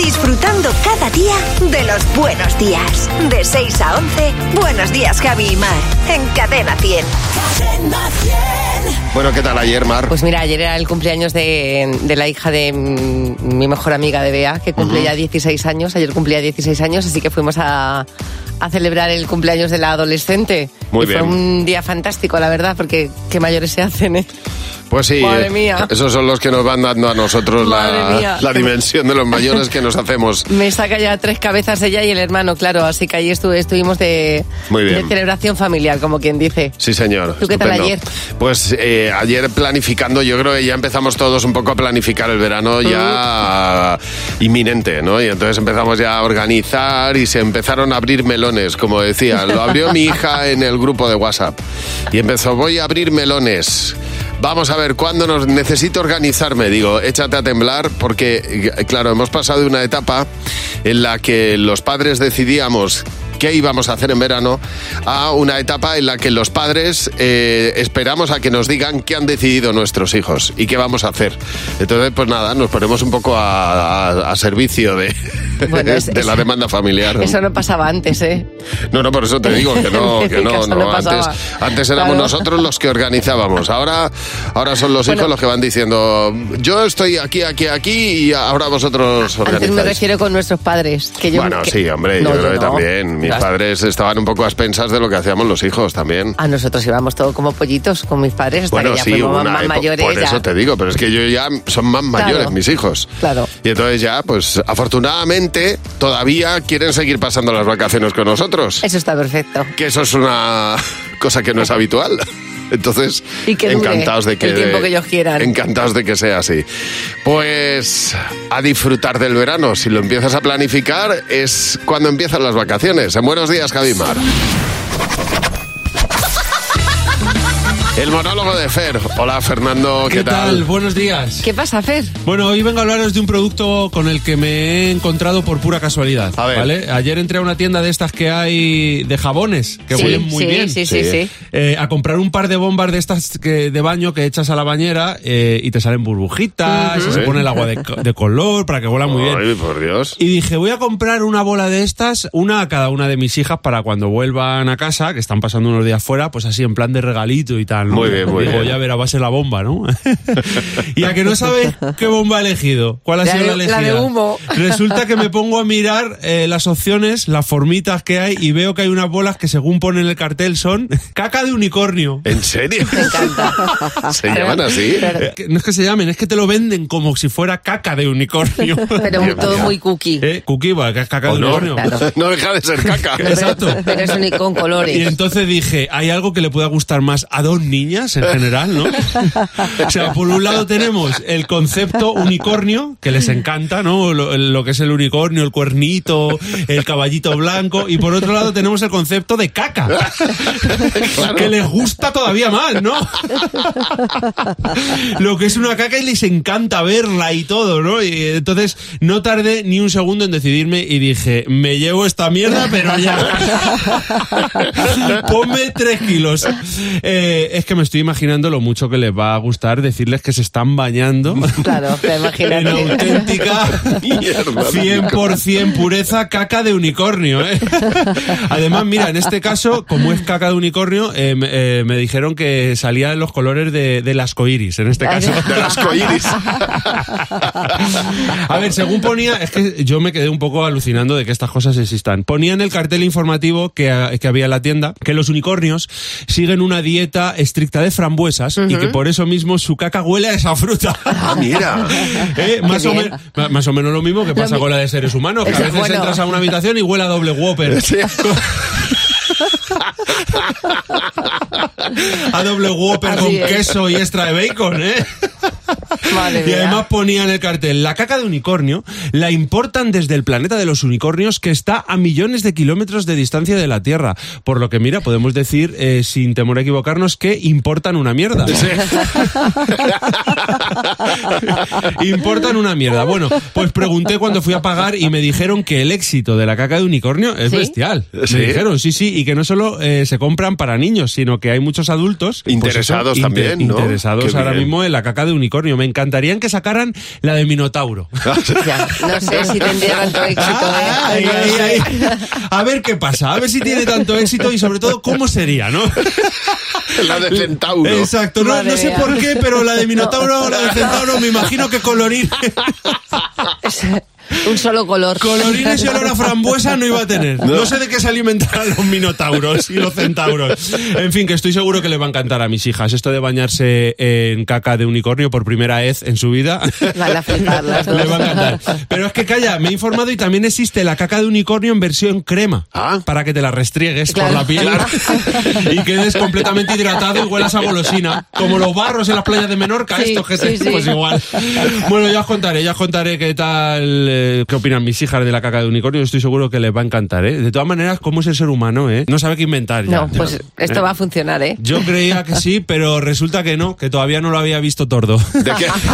disfrutando cada día de los buenos días. De 6 a 11, Buenos Días, Javi y Mar, en Cadena 100. Cadena 100. Bueno, ¿qué tal ayer, Mar? Pues mira, ayer era el cumpleaños de la hija de mi mejor amiga de Bea, que cumple ya 16 años. Ayer cumplía 16 años, así que fuimos a celebrar el cumpleaños de la adolescente. Muy bien. Fue un día fantástico, la verdad, porque qué mayores se hacen, ¿eh? Pues sí, Madre mía. Esos son los que nos van dando a nosotros la dimensión de los mayores que nos hacemos. Me saca ya 3 cabezas ella y el hermano, claro, así que ahí estuvimos de celebración familiar, como quien dice. Sí, señor. ¿Tú qué tal ayer? Pues ayer planificando, yo creo que ya empezamos todos un poco a planificar el verano ya inminente, ¿no? Y entonces empezamos ya a organizar y se empezaron a abrir melones, como decía. Lo abrió mi hija en el grupo de WhatsApp y empezó, voy a abrir melones. Vamos a ver, ¿cuándo necesito organizarme? Digo, échate a temblar porque, claro, hemos pasado de una etapa en la que los padres decidíamos qué íbamos a hacer en verano a una etapa en la que los padres esperamos a que nos digan qué han decidido nuestros hijos y qué vamos a hacer. Entonces, pues nada, nos ponemos un poco a servicio de la demanda familiar, ¿no? Eso no pasaba antes, ¿eh? No, por eso te digo que no. Antes éramos nosotros los que organizábamos. Ahora son los hijos los que van diciendo, yo estoy aquí y ahora vosotros organizáis. Antes me refiero con nuestros padres. Sí, hombre, yo creo que también. Mis padres estaban un poco a expensas de lo que hacíamos los hijos también. A nosotros íbamos todos como pollitos con mis padres hasta que ya fuimos más mayores. Por eso te digo, pero es que yo ya son más mayores mis hijos. Claro. Y entonces ya, pues afortunadamente, todavía quieren seguir pasando las vacaciones con nosotros. Eso está perfecto. Que eso es una cosa que no es habitual. Entonces, encantados de que el tiempo que ellos quieran. Encantados de que sea así. Pues a disfrutar del verano. Si lo empiezas a planificar, es cuando empiezan las vacaciones. En Buenos Días, Javi Mar. El monólogo de Fer. Hola, Fernando, ¿qué tal? Buenos días. ¿Qué pasa, Fer? Bueno, hoy vengo a hablaros de un producto con el que me he encontrado por pura casualidad. A ver. ¿Vale? Ayer entré a una tienda de estas que hay de jabones, que huelen muy bien. Sí. A comprar un par de bombas de estas de baño que echas a la bañera y te salen burbujitas, y se pone el agua de color para que huela muy bien. Ay, por Dios. Y dije, voy a comprar una bola de estas, una a cada una de mis hijas para cuando vuelvan a casa, que están pasando unos días fuera, pues así en plan de regalito y tal, ¿no? Muy bien. Digo, ya verá, va a ser la bomba, ¿no? Y a que no sabes qué bomba he elegido. ¿Cuál ha sido la elegida? La de humo. Resulta que me pongo a mirar las opciones, las formitas que hay, y veo que hay unas bolas que según pone en el cartel son caca de unicornio. ¿En serio? Me encanta. ¿Se llaman así? No es que se llamen, es que te lo venden como si fuera caca de unicornio. Pero todo muy cookie. Cookie, bueno, que es caca de unicornio. Claro. No deja de ser caca. Exacto. Pero es con colores. Y entonces dije, ¿hay algo que le pueda gustar más a dos niñas en general, no? O sea, por un lado tenemos el concepto unicornio, que les encanta, ¿no? Lo que es el unicornio, el cuernito, el caballito blanco, y por otro lado tenemos el concepto de caca, claro, que les gusta todavía más, ¿no? Lo que es una caca y les encanta verla y todo, ¿no? Y entonces no tardé ni un segundo en decidirme y dije, me llevo esta mierda, pero ya. Ponme 3 kilos. Es que me estoy imaginando lo mucho que les va a gustar decirles que se están bañando. Claro, te imaginas. En auténtica 100% pureza caca de unicornio, ¿eh? Además, mira, en este caso, como es caca de unicornio, me dijeron que salía en los colores del ascoiris, en este caso. Del ascoiris. A ver, según ponía, es que yo me quedé un poco alucinando de que estas cosas existan. Ponía en el cartel informativo que había en la tienda que los unicornios siguen una dieta estricta de frambuesas y que por eso mismo su caca huele a esa fruta. Ah, mira. Más o menos lo mismo que pasa con la de seres humanos, que a veces entras a una habitación y huele a doble Whopper. Sí. A doble Whopper con queso y extra de bacon, ¿eh? Madre y además mía. ponía en el cartel, la caca de unicornio la importan desde el planeta de los unicornios, que está a millones de kilómetros de distancia de la Tierra. Por lo que, mira, podemos decir, sin temor a equivocarnos, que importan una mierda. Sí. Importan una mierda. Bueno, pues pregunté cuando fui a pagar y me dijeron que el éxito de la caca de unicornio es bestial. ¿Sí? Me dijeron, sí, y que no solo se compran para niños, sino que hay muchos adultos interesados pues eso, también, ¿no? interesados Qué ahora bien. mismo en la caca de unicornio. Me encanta encantaría que sacaran la de Minotauro. Ya, no sé si tendría tanto éxito. Ahí. A ver qué pasa, a ver si tiene tanto éxito y sobre todo cómo sería, ¿no? La de Centauro. Exacto, no sé por qué, pero la de Minotauro, la de Centauro, me imagino que colorines. Un solo color. Colorines y olor a frambuesa no iba a tener. No sé de qué se alimentarán los minotauros y los centauros. En fin, que estoy seguro que le va a encantar a mis hijas. Esto de bañarse en caca de unicornio por primera vez en su vida. Van a fliparlas, ¿no? Le va a encantar. Pero es que calla, me he informado y también existe la caca de unicornio en versión crema. Para que te la restriegues por la piel y quedes completamente hidratado y huelas a golosina. Como los barros en las playas de Menorca, Sí, estos que sí. pues igual. Bueno, ya os contaré qué tal, qué opinan mis hijas de la caca de unicornio. Estoy seguro que les va a encantar, ¿eh? De todas maneras, ¿cómo es el ser humano, eh? No sabe qué inventar ya. No, pues esto va a funcionar, ¿eh? Yo creía que sí, pero resulta que no, que todavía no lo había visto tordo. ¿De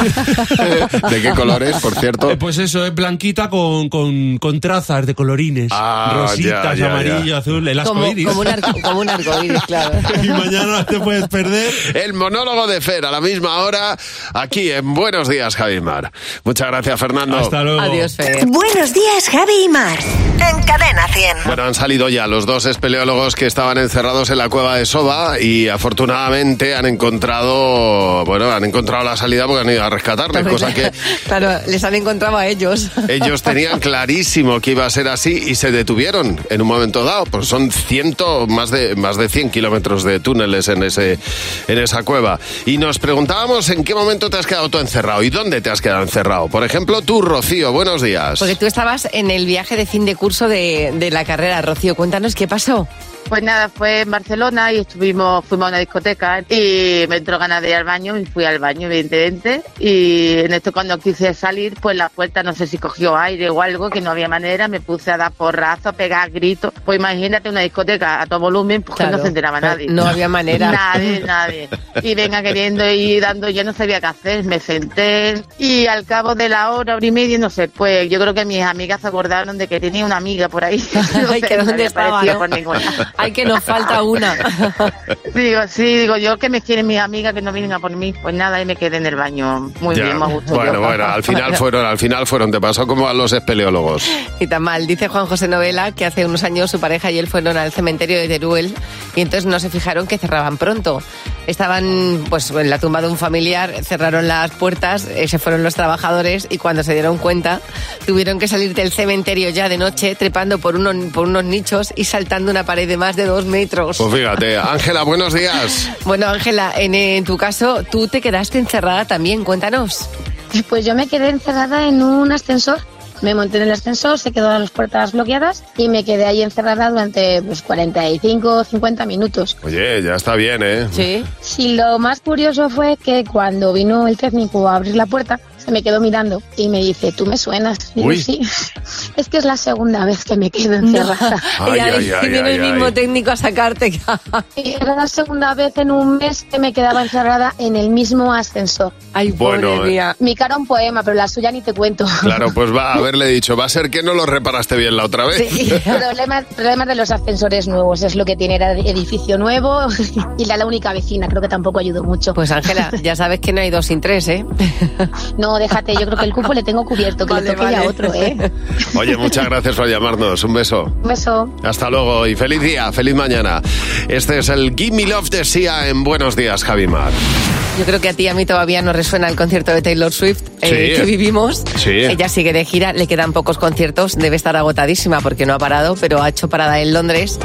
qué colores, por cierto? Pues eso, es blanquita con trazas de colorines. Rositas, ya. amarillo, azul, el arcoíris. Como un arcoíris, claro. Y mañana no te puedes perder el monólogo de Fer a la misma hora, aquí en Buenos Días, Javi y Mar. Muchas gracias, Fernando. Hasta luego. Adiós, Fer. Buenos días, Javi y Mar. En Cadena 100. Bueno, han salido ya los dos espeleólogos que estaban encerrados en la cueva de Soba y afortunadamente han encontrado la salida porque han ido a rescatarles, cosa que Claro, les han encontrado a ellos. ellos tenían clarísimo que iba a ser así y se detuvieron en un momento dado. Pues son más de 100 kilómetros de túneles en esa cueva. Y nos preguntábamos en qué momento te has quedado tú encerrado y dónde te has quedado encerrado. Por ejemplo, tú, Rocío, buenos días. Porque tú estabas en el viaje de fin de curso de la carrera. Rocío, cuéntanos qué pasó. Pues nada, fue en Barcelona y fuimos a una discoteca y me entró ganas de ir al baño y fui al baño, evidentemente. Y en esto cuando quise salir, pues la puerta no sé si cogió aire o algo, que no había manera, me puse a dar porrazos, a pegar gritos. Pues imagínate una discoteca a todo volumen, pues Claro, que no se enteraba nadie. No había manera. Nadie. Y venga queriendo ir dando, ya no sabía qué hacer, me senté y al cabo de la hora y media, no sé, pues yo creo que mis amigas se acordaron de que tenía una amiga por ahí. No Ay, sé, que no dónde había estaba, aparecido ¿no? por ninguna. Ay, que nos falta una. Digo yo que me quieren mis amigas que no vienen a por mí. Pues nada, y me quedé en el baño. Muy Ya. bien, me gustó. Bueno, al final fueron, te pasó como a los espeleólogos. Y tan mal. Dice Juan José Novela que hace unos años su pareja y él fueron al cementerio de Teruel y entonces no se fijaron que cerraban pronto. Estaban pues en la tumba de un familiar, cerraron las puertas, se fueron los trabajadores y cuando se dieron cuenta tuvieron que salir del cementerio ya de noche trepando por unos nichos y saltando una pared de más de 2 metros. Pues fíjate, Ángela, buenos días. Bueno, Ángela, en tu caso, tú te quedaste encerrada también, cuéntanos. Pues yo me quedé encerrada en un ascensor. Me monté en el ascensor, se quedaron las puertas bloqueadas y me quedé ahí encerrada durante 45 o 50 minutos. Oye, ya está bien, ¿eh? Sí. Sí, lo más curioso fue que cuando vino el técnico a abrir la puerta, se me quedó mirando y me dice, ¿tú me suenas? Digo, Uy. sí. Es que es la segunda vez que me quedo encerrada. Y ahí viene el mismo técnico a sacarte. Y era la segunda vez en un mes que me quedaba encerrada en el mismo ascensor. Ay, Bueno, pobre mía. Mi cara un poema, pero la suya ni te cuento. Claro, pues va a haberle dicho, va a ser que no lo reparaste bien la otra vez. Sí. Problemas de los ascensores nuevos, es lo que tiene, era edificio nuevo y la única vecina, creo que tampoco ayudó mucho. Pues Ángela, ya sabes que no hay 2 sin 3, ¿eh? No, déjate, yo creo que el cupo le tengo cubierto, que Vale, le toque ya vale. otro, ¿eh? Oye, muchas gracias por llamarnos. Un beso. Un beso. Hasta luego y feliz día, feliz mañana. Este es el Give Me Love de Sia en Buenos Días, Javi Mar. Yo creo que a ti y a mí todavía nos resuena el concierto de Taylor Swift que vivimos. Sí. Ella sigue de gira, le quedan pocos conciertos, debe estar agotadísima porque no ha parado, pero ha hecho parada en Londres,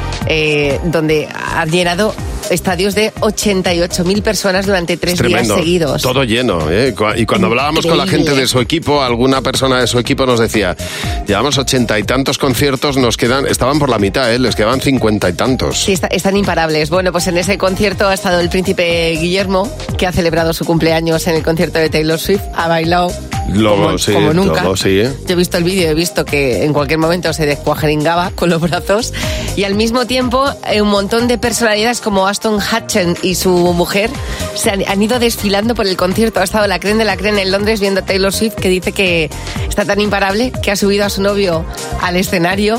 donde ha llenado estadios de 88.000 personas durante 3 días Tremendo. seguidos. Todo lleno, ¿eh? Y cuando hablábamos con la gente de su equipo, alguna persona de su equipo nos decía, llevamos 80 y tantos conciertos, estaban por la mitad, les quedaban 50 y tantos. Sí, están imparables. Bueno, pues en ese concierto ha estado el príncipe Guillermo, que ha celebrado su cumpleaños en el concierto de Taylor Swift, ha bailado como nunca. Todo, sí, ¿eh? Yo he visto el vídeo, he visto que en cualquier momento se descuajeringaba con los brazos y al mismo tiempo un montón de personalidades como Aston Hutton y su mujer se han ido desfilando por el concierto. Ha estado la creen de la creen en Londres viendo a Taylor Swift, que dice que está tan imparable que ha subido a su novio al escenario,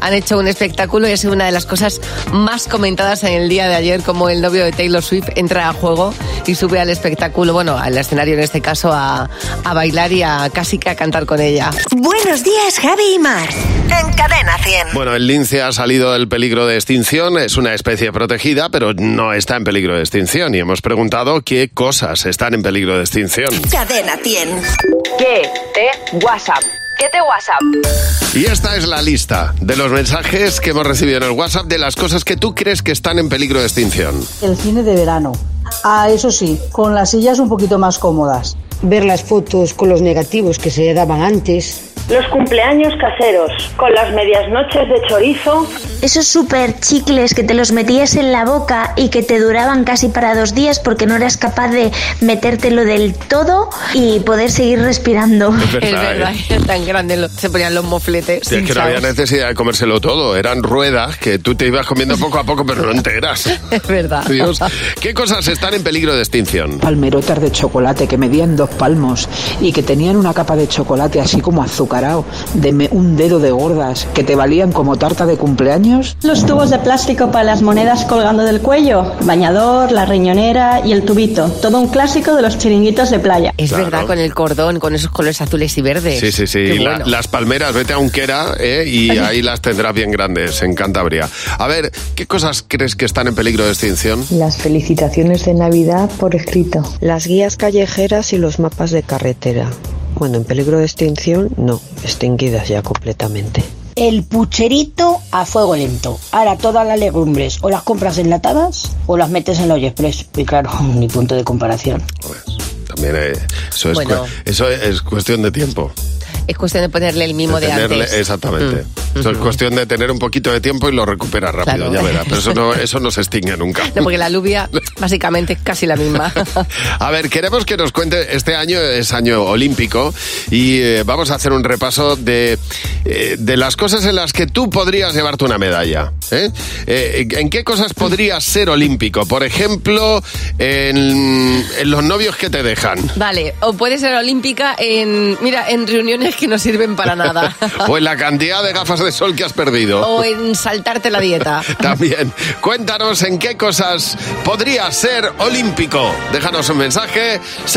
han hecho un espectáculo y ha sido una de las cosas más comentadas en el día de ayer, como el novio de Taylor Swift entra a juego y sube al espectáculo, bueno, al escenario en este caso, a bailar y casi que a cantar con ella. Buenos días, Javi y Mar. En Cadena 100. Bueno, el lince ha salido del peligro de extinción, es una especie protegida, pero no está en peligro de extinción. Y hemos preguntado qué cosas están en peligro de extinción. Cadena 100. ¿Qué te WhatsApp? ¿Qué te WhatsApp? Y esta es la lista de los mensajes que hemos recibido en el WhatsApp de las cosas que tú crees que están en peligro de extinción. El cine de verano. Eso sí, con las sillas un poquito más cómodas. Ver las fotos con los negativos que se daban antes. Los cumpleaños caseros, con las medias noches de chorizo. Esos súper chicles que te los metías en la boca y que te duraban casi para 2 días porque no eras capaz de metértelo del todo y poder seguir respirando. Es verdad, era tan grande, se ponían los mofletes. Sí, es que no había necesidad de comérselo todo, eran ruedas que tú te ibas comiendo poco a poco, pero no enteras. Es verdad. Dios, ¿qué cosas están en peligro de extinción? Palmerotas de chocolate que medían 2 palmos y que tenían una capa de chocolate así como azucarado, de un dedo de gordas, que te valían como tarta de cumpleaños. Los tubos de plástico para las monedas colgando del cuello, bañador, la riñonera y el tubito. Todo un clásico de los chiringuitos de playa. Es verdad, con el cordón, con esos colores azules y verdes. Sí. Y bueno. Las palmeras, vete a Unquera y ahí las tendrás bien grandes, en Cantabria. A ver, ¿qué cosas crees que están en peligro de extinción? Las felicitaciones de Navidad por escrito. Las guías callejeras y los mapas de carretera. Bueno, en peligro de extinción, no, extinguidas ya completamente. El pucherito a fuego lento. Ahora todas las legumbres o las compras enlatadas o las metes en la olla express. Y claro, ni punto de comparación. Pues, también eso es cuestión de tiempo. Es cuestión de ponerle el mimo de antes. Exactamente. Eso es cuestión de tener un poquito de tiempo y lo recuperas rápido, claro. Ya verás. Pero eso no se extingue nunca. No, porque la alubia básicamente es casi la misma. A ver, queremos que nos cuente, este año es año olímpico y vamos a hacer un repaso de las cosas en las que tú podrías llevarte una medalla. ¿En qué cosas podrías ser olímpico? Por ejemplo, en los novios que te dejan. Vale, o puedes ser olímpica en reuniones que no sirven para nada. O en la cantidad de gafas de sol que has perdido. O en saltarte la dieta. También. Cuéntanos en qué cosas podrías ser olímpico. Déjanos un mensaje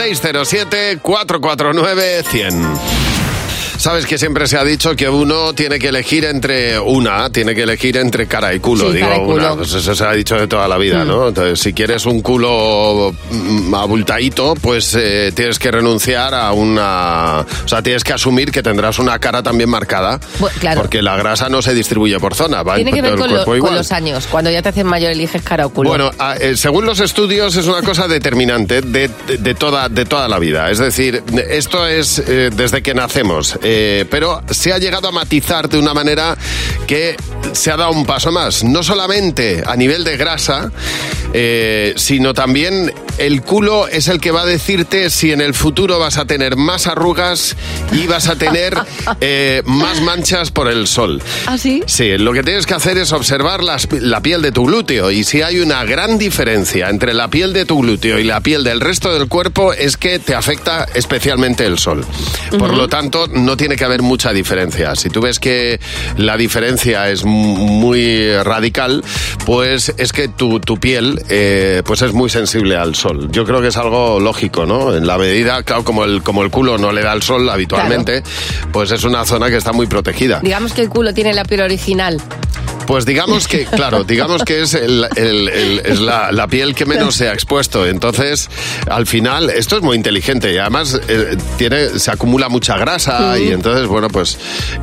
607-449-100. Sabes que siempre se ha dicho que uno tiene que elegir entre cara y culo. Sí, cara y culo. Pues eso se ha dicho de toda la vida, ¿no? Entonces, si quieres un culo abultadito, pues tienes que renunciar a tienes que asumir que tendrás una cara también marcada. Bueno, claro. Porque la grasa no se distribuye por zona. Tiene que ver con los años. Cuando ya te haces mayor, eliges cara o culo. Bueno, según los estudios, es una cosa determinante de toda la vida. Es decir, esto es desde que nacemos. Pero se ha llegado a matizar de una manera que se ha dado un paso más. No solamente a nivel de grasa, sino también el culo es el que va a decirte si en el futuro vas a tener más arrugas y vas a tener más manchas por el sol. ¿Ah, sí? Sí, lo que tienes que hacer es observar la piel de tu glúteo, y si hay una gran diferencia entre la piel de tu glúteo y la piel del resto del cuerpo, es que te afecta especialmente el sol. Por lo tanto, no tiene que haber mucha diferencia. Si tú ves que la diferencia es muy radical, pues es que tu piel pues es muy sensible al sol. Yo creo que es algo lógico, ¿no? En la medida, claro, como el culo no le da el sol habitualmente, claro, pues es una zona que está muy protegida. Digamos que el culo tiene la piel original. Pues digamos que es la piel que menos se ha expuesto. Entonces, al final, esto es muy inteligente y además se acumula mucha grasa y entonces, bueno, pues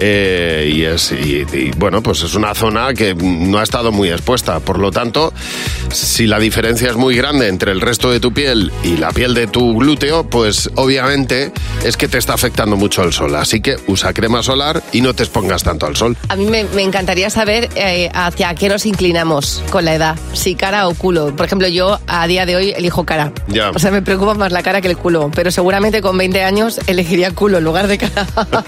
bueno, pues es una zona que no ha estado muy expuesta. Por lo tanto, si la diferencia es muy grande entre el resto de tu piel y la piel de tu glúteo, pues obviamente es que te está afectando mucho el sol. Así que usa crema solar y no te expongas tanto al sol. A mí me encantaría saber hacia qué nos inclinamos con la edad, si cara o culo. Por ejemplo, yo a día de hoy elijo cara. Ya. O sea, me preocupa más la cara que el culo, pero seguramente con 20 años elegiría culo en lugar de cara,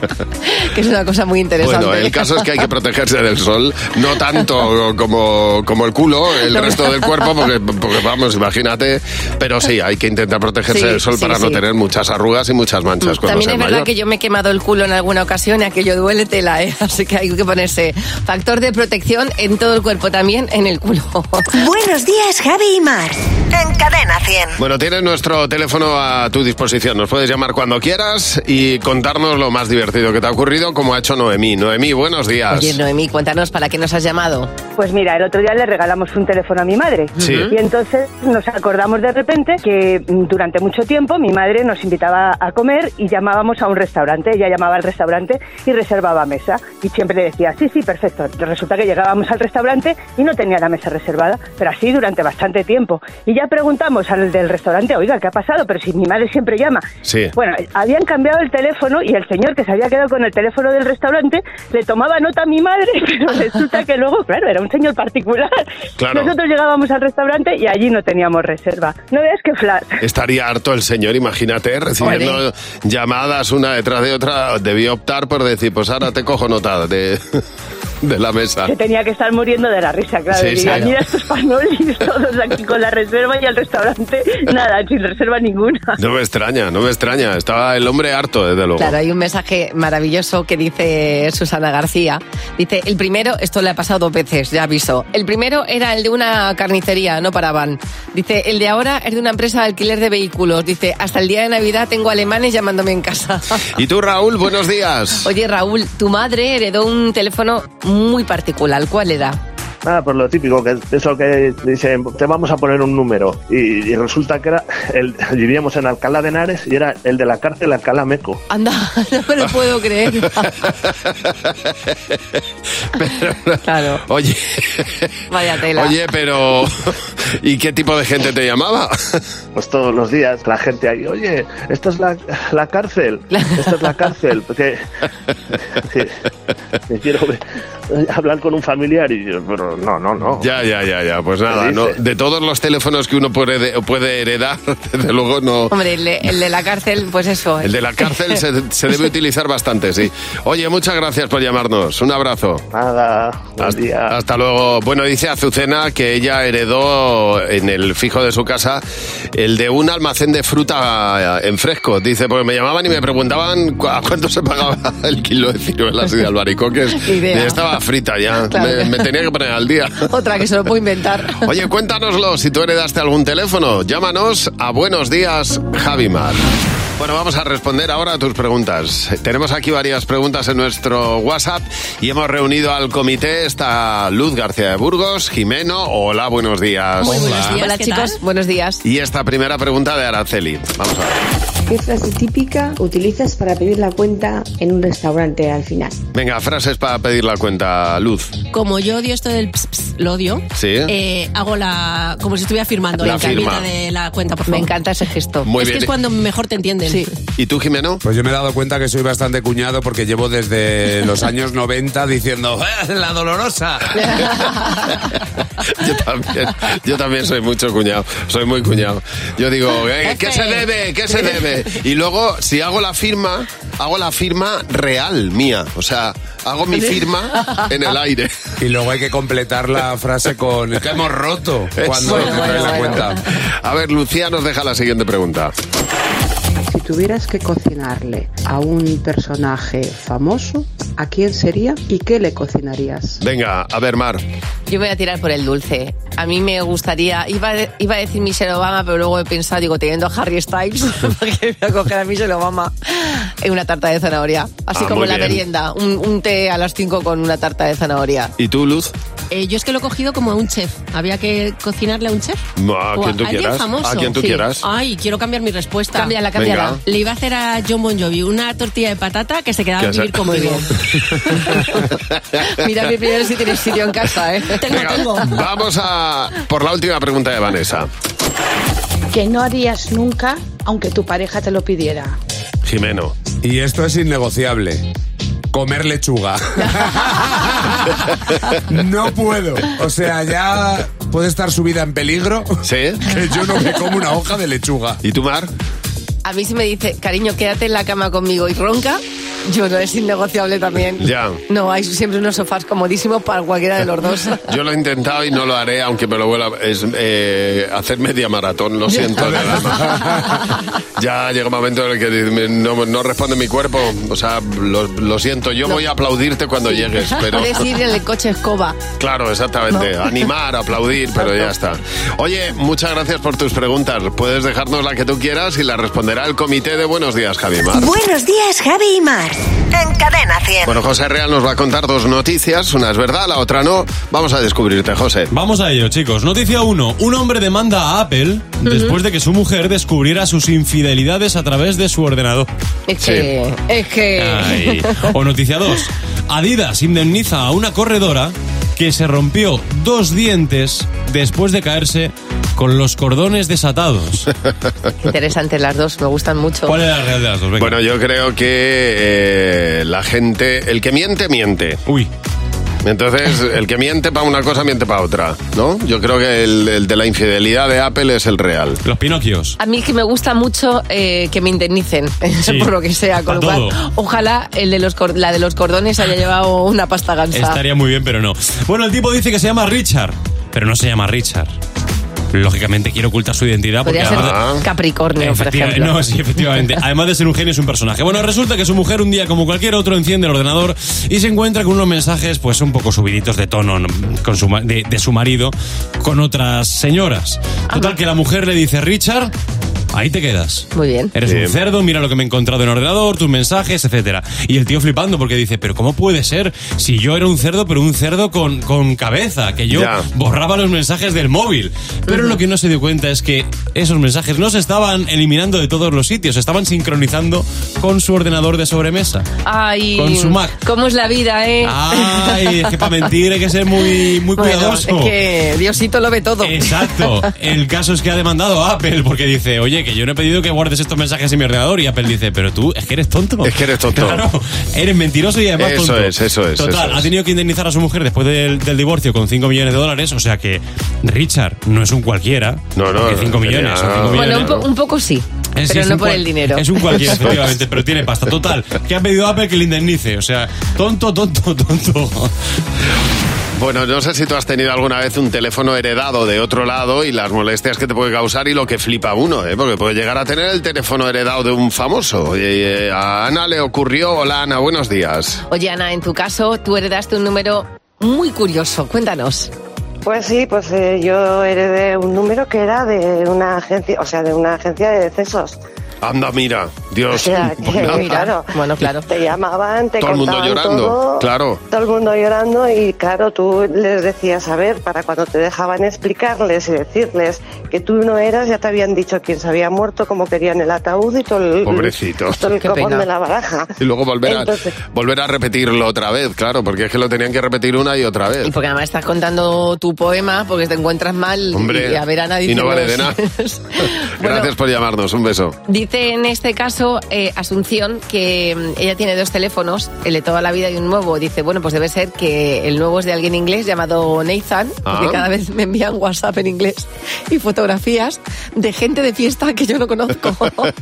que es una cosa muy interesante. Bueno, el caso es que hay que protegerse del sol, no tanto como el culo, el resto del cuerpo, porque vamos, imagínate, pero sí, hay que intentar protegerse del sol para no tener muchas arrugas y muchas manchas cuando También seas es verdad mayor. que yo me he quemado el culo en alguna ocasión y aquello duele tela, así que hay que ponerse factor de protección en todo el cuerpo, también en el culo. Buenos días, Javi y Mar. En Cadena 100. Bueno, tienes nuestro teléfono a tu disposición. Nos puedes llamar cuando quieras y contarnos lo más divertido que te ha ocurrido, como ha hecho Noemí. Noemí, buenos días. Oye, Noemí, cuéntanos, ¿para qué nos has llamado? Pues mira, el otro día le regalamos un teléfono a mi madre. Sí. Y entonces nos acordamos de repente que durante mucho tiempo mi madre nos invitaba a comer y llamábamos a un restaurante. Ella llamaba al restaurante y reservaba mesa. Y siempre le decía, sí, perfecto. Resulta que llegábamos al restaurante y no tenía la mesa reservada, pero así durante bastante tiempo. Y ya preguntamos al del restaurante, oiga, ¿qué ha pasado? Pero si mi madre siempre llama. Sí. Bueno, habían cambiado el teléfono y el señor que se había quedado con el teléfono del restaurante le tomaba nota a mi madre, pero resulta que luego, claro, era un señor particular. Claro. Nosotros llegábamos al restaurante y allí no teníamos reserva. ¿No ves qué flash? Estaría harto el señor, imagínate, recibiendo llamadas una detrás de otra. Debió optar por decir, pues ahora te cojo nota de la mesa. Se tenía que estar muriendo de la risa, claro. Sí, Diría, sí. mira estos panolis todos aquí con la reserva y al restaurante nada, sin reserva ninguna. No me extraña. Estaba el hombre harto, desde luego. Claro, hay un mensaje maravilloso que dice Susana García. Dice, el primero, esto le ha pasado 2 veces, ya aviso. El primero era el de una carnicería, no paraban. Dice, el de ahora es de una empresa de alquiler de vehículos. Dice, hasta el día de Navidad tengo alemanes llamándome en casa. Y tú, Raúl, buenos días. Oye, Raúl, tu madre heredó un teléfono muy particular. ¿Cuál era? Pues lo típico, que eso que dicen, te vamos a poner un número. Y resulta que era, vivíamos en Alcalá de Henares y era el de la cárcel Alcalá Meco. Anda, no me lo puedo creer. Pero, claro. Oye. Vaya tela. Oye, pero... ¿Y qué tipo de gente te llamaba? Pues todos los días la gente ahí, oye, esto es la cárcel. Esto es la cárcel. Porque que quiero hablar con un familiar y yo, pero no. Ya. Pues nada, no, de todos los teléfonos que uno puede heredar, desde luego no... Hombre, el de la cárcel, pues eso. El de la cárcel se debe utilizar bastante, sí. Oye, muchas gracias por llamarnos. Un abrazo. Nada, buen día. Hasta luego. Bueno, dice Azucena que ella heredó en el fijo de su casa el de un almacén de fruta en fresco. Dice, porque me llamaban y me preguntaban a cuánto se pagaba el kilo de ciruelas y de albaricoques. Y estaba frita ya. Claro. Me tenía que poner al día. Otra que se lo puedo inventar. Oye, cuéntanoslo si tú heredaste algún teléfono. Llámanos a Buenos Días, Javimar. Bueno, vamos a responder ahora a tus preguntas. Tenemos aquí varias preguntas en nuestro WhatsApp y hemos reunido al comité. Está Luz García de Burgos, Jimeno. Hola, buenos días. Muy buenos días. Hola, chicos. Buenos días. Y esta primera pregunta de Araceli. Vamos a ver. ¿Qué frase típica utilizas para pedir la cuenta en un restaurante al final? Venga, frases para pedir la cuenta, Luz. Como yo odio esto del ps, ps, lo odio, ¿sí? Hago como si estuviera firmando la firma de la cuenta, por favor. Me encanta ese gesto. Muy es bien. Que es cuando mejor te entienden. Sí. ¿Y tú, Jimeno? Pues yo me he dado cuenta que soy bastante cuñado porque llevo desde los años 90 diciendo ¡la dolorosa! Yo también soy mucho cuñado, soy muy cuñado. Yo digo, ¿qué se debe? ¿Qué se debe? Y luego, si hago la firma real mía. O sea, hago mi firma en el aire. Y luego hay que completar la frase con que hemos roto cuando te traes la cuenta. A ver, Lucía nos deja la siguiente pregunta. Si tuvieras que cocinarle a un personaje famoso, ¿a quién sería y qué le cocinarías? Venga, a ver, Mar. Yo voy a tirar por el dulce. A mí me gustaría... Iba a decir Michelle Obama, pero luego he pensado, digo, teniendo a Harry Styles, porque voy a coger a Michelle Obama en una tarta de zanahoria. Así como la merienda. Un té a las 5 con una tarta de zanahoria. ¿Y tú, Luz? Yo es que lo he cogido como a un chef. ¿Había que cocinarle a un chef? A quien tú quieras. Famoso. A quien tú quieras. Ay, quiero cambiar mi respuesta. Cámbiala. Venga. Le iba a hacer a John Bon Jovi una tortilla de patata que se quedaba a vivir conmigo. Mira primero si tienes sitio en casa, ¿eh? Tengo. Vamos a por la última pregunta de Vanessa. Que no harías nunca, aunque tu pareja te lo pidiera. Jimeno. Y esto es innegociable. comer lechuga. No puedo. O sea, ya puede estar su vida en peligro. ¿Sí? Que yo no me como una hoja de lechuga. ¿Y tú, Mar? A mí si me dice, cariño, quédate en la cama conmigo y ronca, yo no, es innegociable también. Ya. No, hay siempre unos sofás comodísimos para cualquiera de los dos. Yo lo he intentado y no lo haré, aunque me lo vuelva hacer media maratón, lo siento de alma. Ya llega un momento en el que no responde mi cuerpo, o sea, lo siento, yo voy a aplaudirte cuando llegues, pero... Puedes ir en el coche escoba. Claro, exactamente, animar, aplaudir, pero ya está. Oye, muchas gracias por tus preguntas, puedes dejarnos la que tú quieras y la responderá el comité de Buenos Días, Javi y Mar. Buenos días, Javi y Mar. En Cadena 100. Bueno, José Real nos va a contar dos noticias, una es verdad, la otra no. Vamos a descubrirte, José. Vamos a ello, chicos. Noticia 1. Un hombre demanda a Apple después de que su mujer descubriera sus infidelidades a través de su ordenador. Es que... Ay. O noticia 2. Adidas indemniza a una corredora que se rompió 2 dientes después de caerse con los cordones desatados. Interesantes las dos, me gustan mucho. ¿Cuál es la real de las dos? Venga. Bueno, yo creo que la gente, el que miente, miente. Uy. Entonces, el que miente para una cosa, miente para otra, ¿no? Yo creo que el de la infidelidad de Apple es el real. Los Pinocchios. A mí que me gusta mucho que me indemnicen, sí, por lo que sea. Con lo cual, ojalá la de los cordones haya llevado una pasta gansa. Estaría muy bien, pero no. Bueno, el tipo dice que se llama Richard, pero no se llama Richard. Lógicamente quiere ocultar su identidad. Podría ser Capricornio, por ejemplo. No, sí, efectivamente. Además de ser un genio, es un personaje. Bueno, resulta que su mujer un día, como cualquier otro, enciende el ordenador y se encuentra con unos mensajes pues un poco subiditos de tono de su marido con otras señoras. Total, que la mujer le dice, Richard, ahí te quedas. Muy bien. Eres un cerdo, mira lo que me he encontrado en el ordenador, tus mensajes, etcétera. Y el tío flipando porque dice, pero ¿cómo puede ser si yo era un cerdo, pero un cerdo con cabeza? Que yo borraba los mensajes del móvil. Pero lo que no se dio cuenta es que esos mensajes no se estaban eliminando de todos los sitios, se estaban sincronizando con su ordenador de sobremesa. Ay, con su Mac. ¿Cómo es la vida, eh? Ay, es que para mentir hay que ser muy cuidadoso. Es que Diosito lo ve todo. Exacto. El caso es que ha demandado a Apple porque dice, oye, que yo no he pedido que guardes estos mensajes en mi ordenador, y Apple dice, pero tú, es que eres tonto. Es que eres tonto. Claro, eres mentiroso y además tonto. Eso es. Total, ha tenido que indemnizar a su mujer después del divorcio con $5 millones, o sea que Richard no es un cualquiera. No. 5 millones. Bueno, un poco sí. Pero no por el dinero. Es un cualquiera, efectivamente, pero tiene pasta. Total, que ha pedido a Apple que le indemnice. O sea, tonto. Bueno, no sé si tú has tenido alguna vez un teléfono heredado de otro lado y las molestias que te puede causar y lo que flipa uno, ¿eh? Porque puede llegar a tener el teléfono heredado de un famoso. A Ana le ocurrió. Hola, Ana, buenos días. Oye, Ana, en tu caso, tú heredaste un número muy curioso. Cuéntanos. Pues sí, yo heredé un número que era de una agencia de decesos. Anda, mira, Dios. O sea, claro. Bueno, claro. Te llamaban, te todo el mundo llorando, todo, claro. Todo el mundo llorando y claro, tú les decías, a ver, para cuando te dejaban explicarles y decirles que tú no eras, ya te habían dicho quién se había muerto, cómo querían el ataúd y todo el... Pobrecito. Todo el copón de la baraja. Y luego volver a repetirlo otra vez, claro, porque es que lo tenían que repetir una y otra vez. Y porque además estás contando tu poema porque te encuentras mal. Hombre, y a ver, Ana, y no vale de nada. Gracias por llamarnos, un beso. Dice en este caso Asunción que ella tiene 2 teléfonos, el de toda la vida y un nuevo. Dice, bueno, pues debe ser que el nuevo es de alguien inglés llamado Nathan, porque cada vez me envían WhatsApp en inglés y fotografías de gente de fiesta que yo no conozco.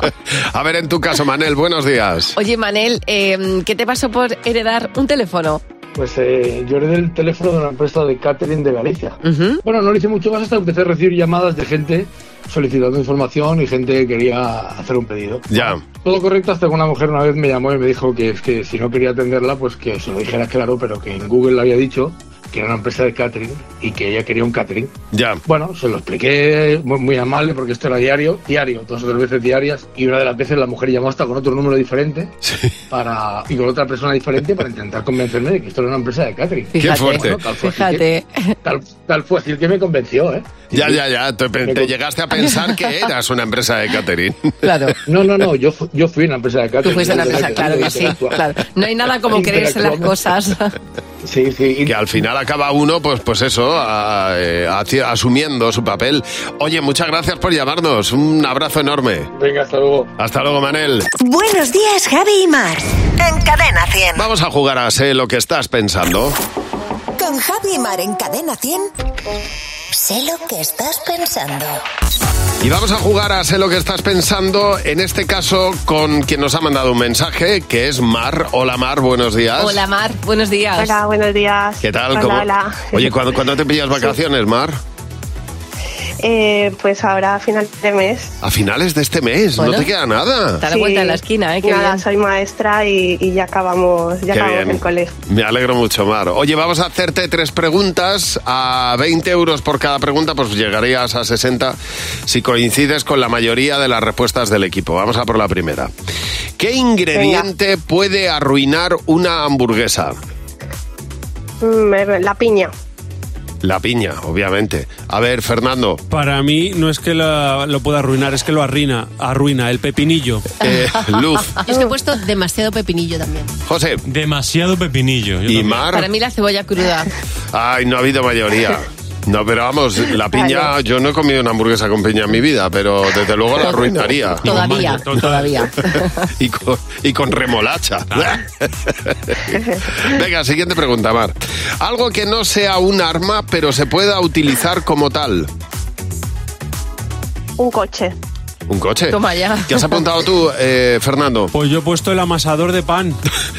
A ver, en tu caso, Manel, buenos días. Oye, Manel, ¿qué te pasó por heredar un teléfono? Pues yo heredé el teléfono de una empresa de catering de Galicia. Bueno, no le hice mucho más hasta que empecé a recibir llamadas de gente solicitando información y gente que quería hacer un pedido. Ya. Todo correcto hasta que una mujer una vez me llamó y me dijo que es que si no quería atenderla, pues que se lo dijera claro, pero que en Google le había dicho que era una empresa de catering y que ella quería un catering. Ya. Bueno, se lo expliqué muy amable porque esto era diario, 2 o 3 veces diarias, y una de las veces la mujer llamó hasta con otro número diferente y con otra persona diferente para intentar convencerme de que esto era una empresa de catering. Fíjate, qué fuerte. Bueno, Fíjate. Tal fue así el que me convenció, ¿eh? Ya. Te llegaste a pensar que eras una empresa de catering. Claro. No, yo fui una empresa de catering. Tú fuiste una empresa, claro que sí. Claro. No hay nada como creerse las cosas. Sí. Que al final acaba uno, pues eso, asumiendo su papel. Oye, muchas gracias por llamarnos. Un abrazo enorme. Venga, hasta luego. Hasta luego, Manel. Buenos días, Javi y Mar. En Cadena 100. Vamos a jugar a Sé lo que estás pensando. Con Javi y Mar en Cadena 100. Sé lo que estás pensando. Y vamos a jugar a Sé lo que estás pensando, en este caso con quien nos ha mandado un mensaje, que es Mar. Hola, Mar, buenos días. Hola, Mar, buenos días. Hola, buenos días. ¿Qué tal? Hola. Oye, ¿cuándo te pillas vacaciones, Mar? Pues ahora a final de mes. A finales de este mes, Bueno, no te queda nada. Está a la vuelta de la esquina, ¿eh? Qué Nada, bien. soy maestra y ya acabamos Qué bien. el colegio. Me alegro mucho, Mar. Oye, vamos a hacerte 3 preguntas. A 20 euros por cada pregunta, pues llegarías a 60 si coincides con la mayoría de las respuestas del equipo. Vamos a por la primera. ¿Qué ingrediente puede arruinar una hamburguesa? La piña. La piña, obviamente. A ver, Fernando. Para mí no es que lo pueda arruinar, es que lo arruina el pepinillo. Luz. Yo es que he puesto demasiado pepinillo también. José. Demasiado pepinillo. ¿Y Mar? Para mí la cebolla cruda. Ay, no ha habido mayoría. No, pero vamos, la piña, yo no he comido una hamburguesa con piña en mi vida, pero desde luego la arruinaría. Todavía. Y con remolacha. Venga, siguiente pregunta, Mar. Algo que no sea un arma, pero se pueda utilizar como tal. Un coche. ¿Un coche? Toma ya. ¿Qué has apuntado tú, Fernando? Pues yo he puesto el amasador de pan.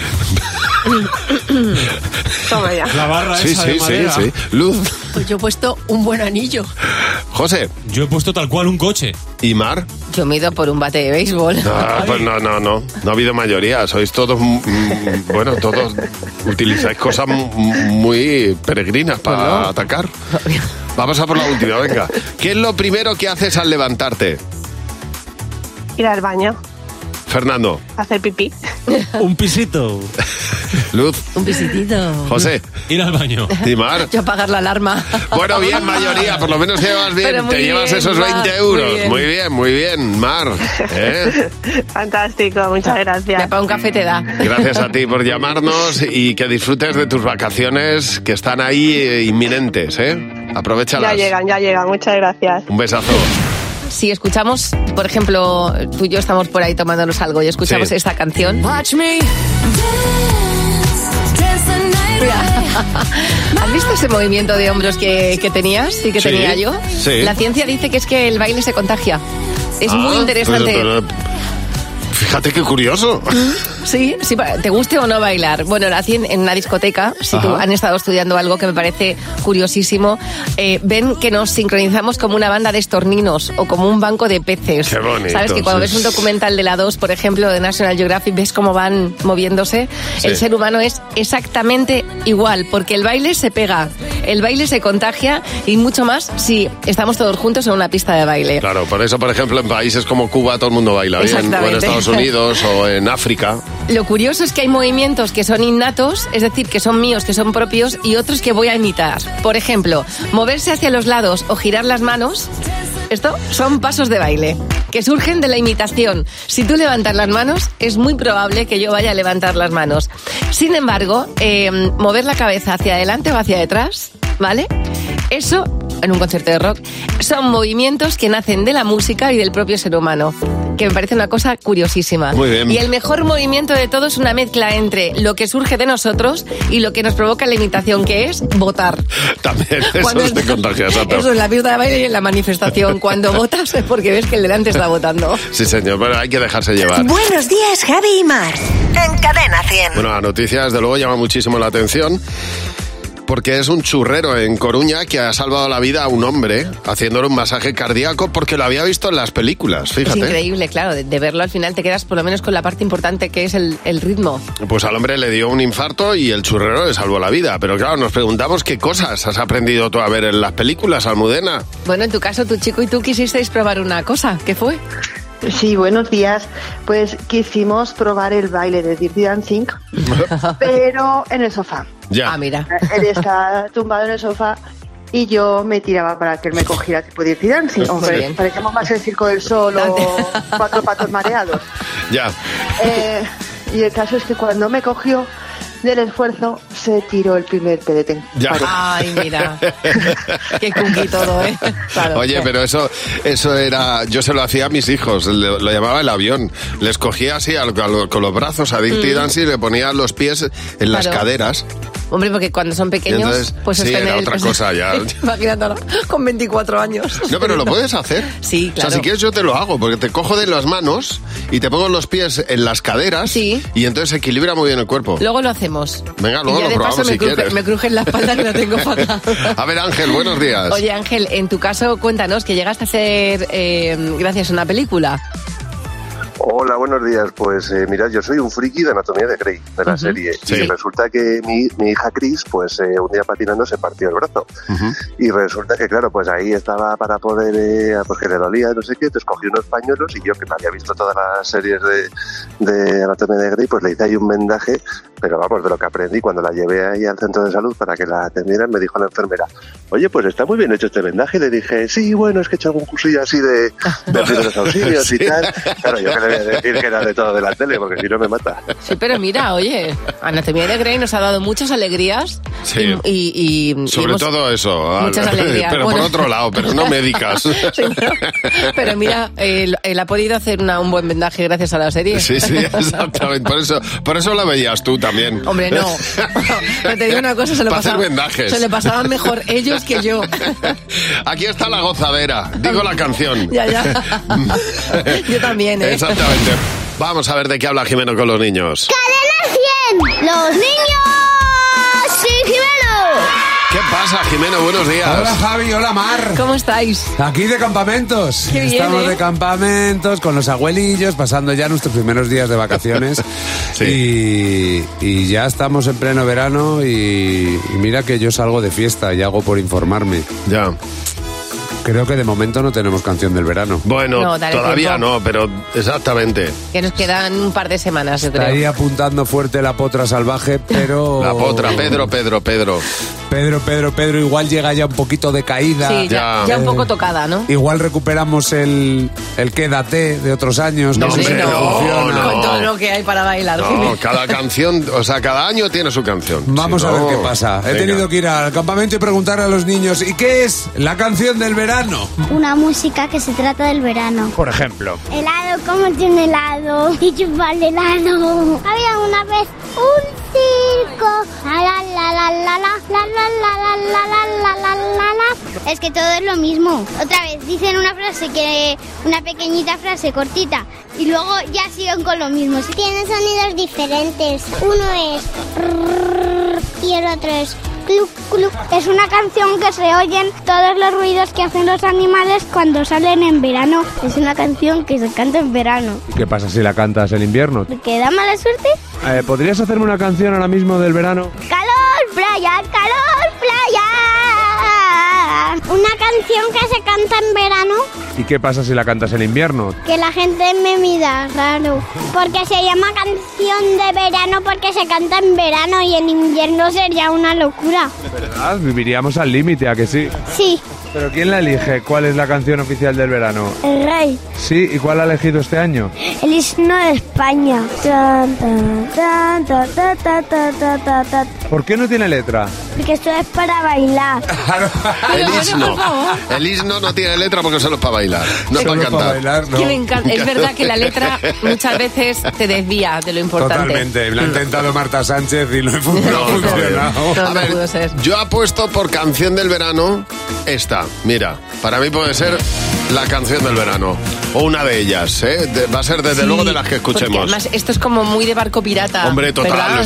Toma ya. La barra esa de madera. Sí. Luz. Pues yo he puesto un buen anillo. José. Yo he puesto tal cual un coche. ¿Y Mar? Yo me he ido por un bate de béisbol. Pues no. No ha habido mayoría. Sois todos, todos utilizáis cosas muy peregrinas para atacar. Vamos a por la última, venga. ¿Qué es lo primero que haces al levantarte? Ir al baño. Fernando. Hacer pipí. Un pisito. Luz. Un pisitito. José. Ir al baño. ¿Y Mar? Yo apagar la alarma. Bueno, bien, mayoría. Por lo menos te llevas bien. Te llevas esos 20 euros. Muy bien, Mar. Fantástico, muchas gracias. Para un café te da. Gracias a ti por llamarnos y que disfrutes de tus vacaciones que están ahí inminentes, ¿eh? Aprovéchalas. Ya llegan. Muchas gracias. Un besazo. Si escuchamos, por ejemplo, tú y yo estamos por ahí tomándonos algo y escuchamos esta canción. Watch me. ¿Has visto ese movimiento de hombros que tenías y que tenía yo? Sí. La ciencia dice que es que el baile se contagia. Es muy interesante. Fíjate qué curioso. Sí, te guste o no bailar. Bueno, en una discoteca, si tú han estado estudiando algo que me parece curiosísimo, ven que nos sincronizamos como una banda de estorninos o como un banco de peces. Qué bonito. Sabes que cuando ves un documental de la 2, por ejemplo, de National Geographic, ves cómo van moviéndose. Sí. El ser humano es exactamente igual, porque el baile se pega, el baile se contagia y mucho más si estamos todos juntos en una pista de baile. Claro, por eso, por ejemplo, en países como Cuba todo el mundo baila bien, o en Estados Unidos o en África. Lo curioso es que hay movimientos que son innatos, es decir, que son míos, que son propios, y otros que voy a imitar. Por ejemplo, moverse hacia los lados o girar las manos. Esto son pasos de baile que surgen de la imitación. Si tú levantas las manos, es muy probable que yo vaya a levantar las manos. Sin embargo, mover la cabeza hacia adelante o hacia detrás, ¿vale? Eso, en un concierto de rock, son movimientos que nacen de la música y del propio ser humano, que me parece una cosa curiosísima. Muy bien. Y el mejor movimiento de todo es una mezcla entre lo que surge de nosotros y lo que nos provoca la imitación, que es votar. También, eso es de contagio, exacto. Eso en la pista de baile y en la manifestación. Cuando votas es porque ves que el delante está votando. Sí, señor, pero hay que dejarse llevar. Buenos días, Javi y Mar. En Cadena 100. Bueno, la noticia, desde luego, llama muchísimo la atención. Porque es un churrero en Coruña que ha salvado la vida a un hombre haciéndole un masaje cardíaco porque lo había visto en las películas, fíjate. Es increíble, claro, de verlo al final te quedas por lo menos con la parte importante que es el ritmo. Pues al hombre le dio un infarto y el churrero le salvó la vida. Pero claro, nos preguntamos qué cosas has aprendido tú a ver en las películas, Almudena. Bueno, en tu caso, tu chico y tú quisisteis probar una cosa. ¿Qué fue? Sí, buenos días. Pues quisimos probar el baile de Dirty Dancing, pero en el sofá. Ya. Ah, mira. Él está tumbado en el sofá y yo me tiraba para que él me cogiera tipo Dirty Dancing. Hombre, parecemos más el Circo del Sol o Cuatro Patos Mareados. Ya. Y el caso es que cuando me cogió del esfuerzo se tiró el primer pedete en pared. Ay, mira. Qué cookie todo, ¿eh? Claro. Oye, pero eso era... Yo se lo hacía a mis hijos, lo llamaba el avión. Les cogía así con los brazos a Dirty Dancing y le ponía los pies en las caderas. Hombre, porque cuando son pequeños, entonces, pues sí, era otra cosa ya. Imagínate ahora, con 24 años. No, pero lo puedes hacer. Sí, claro. O sea, si quieres yo te lo hago, porque te cojo de las manos y te pongo los pies en las caderas y entonces equilibra muy bien el cuerpo. Luego lo hacemos. Venga, luego lo probamos si quieres. Me cruje en la espalda que la tengo fatal. A ver, Ángel, buenos días. Oye, Ángel, en tu caso, cuéntanos que llegaste a hacer gracias a una película. Hola, buenos días. Pues mirad, yo soy un friki de Anatomía de Grey, de la serie. Sí. Y resulta que mi hija Chris, pues un día patinando se partió el brazo. Y resulta que, claro, pues ahí estaba para poder, pues que le dolía, no sé qué, entonces cogí unos pañuelos y yo, que me había visto todas las series de Anatomía de Grey, pues le hice ahí un vendaje, pero vamos, de lo que aprendí cuando la llevé ahí al centro de salud para que la atendieran, me dijo la enfermera, oye, pues está muy bien hecho este vendaje. Y le dije, sí, bueno, es que he hecho algún cursillo así de primeros auxilios y tal. Claro, yo que le voy a decir que era de todo de la tele, porque si no me mata. Sí, pero mira, oye, Anatomía de Grey nos ha dado muchas alegrías. Sí. Y sobre todo eso. Muchas alegrías. Pero por otro lado, pero no médicas. Sí, pero mira, él ha podido hacer un buen vendaje gracias a la serie. Sí, exactamente. Por eso la veías tú también. Hombre, no. Pero te digo una cosa, se le pasaban mejor ellos que yo. Aquí está la gozadera. Digo la canción. Ya. Yo también, ¿eh? Exactamente. Vamos a ver de qué habla Jimeno con los niños. ¡Cadena 100! ¡Los niños! ¡Sí, Jimeno! ¿Qué pasa, Jimeno? Buenos días. Hola, Javi. Hola, Mar. ¿Cómo estáis? Aquí de campamentos. Qué bien, Estamos de campamentos con los abuelillos, pasando ya nuestros primeros días de vacaciones. Sí. Y ya estamos en pleno verano y mira que yo salgo de fiesta y hago por informarme. Ya. Creo que de momento no tenemos canción del verano. Bueno, no, todavía tiempo. No, pero exactamente. Que nos quedan un par de semanas, yo creo. Está ahí apuntando fuerte la potra salvaje, pero... La potra, Pedro. Pedro, igual llega ya un poquito de caída. Sí, ya un poco tocada, ¿no? Igual recuperamos el quédate de otros años. No, que hombre, no. Con todo lo que hay para bailar. No, cada canción, o sea, cada año tiene su canción. Vamos a ver qué pasa. He tenido que ir al campamento y preguntar a los niños, ¿y qué es la canción del verano? Una música que se trata del verano. Por ejemplo. Helado, cómete un helado y chupar el helado. Había una vez un circo. Es que todo es lo mismo. Otra vez dicen una pequeñita frase cortita y luego ya siguen con lo mismo. Tienen sonidos diferentes. Uno es y el otro es cluc, cluc. Es una canción que se oyen todos los ruidos que hacen los animales cuando salen en verano. Es una canción que se canta en verano. ¿Y qué pasa si la cantas en invierno? ¿Te da mala suerte? ¿Podrías hacerme una canción ahora mismo del verano? ¡Calor, playa! ¡Calor, playa! Una canción que se canta en verano. ¿Y qué pasa si la cantas en invierno? Que la gente me mira raro. Porque se llama canción de verano porque se canta en verano y en invierno sería una locura. ¿Verdad? Viviríamos al límite, ¿a que sí? Sí. ¿Pero quién la elige? ¿Cuál es la canción oficial del verano? El rey. Sí, ¿y cuál ha elegido este año? El himno de España. ¿Por qué no tiene letra? Porque esto es para bailar. El himno no tiene letra porque solo es para bailar. No es para cantar. Para bailar, no. Que me encanta. Es verdad que la letra muchas veces te desvía de lo importante. Totalmente. Lo ha intentado Marta Sánchez y no ha funcionado. No pudo ser. Yo apuesto por canción del verano esta. Mira, para mí puede ser la canción del verano. O una de ellas, ¿eh? Va a ser desde luego de las que escuchemos. Además, esto es como muy de barco pirata. Hombre, total.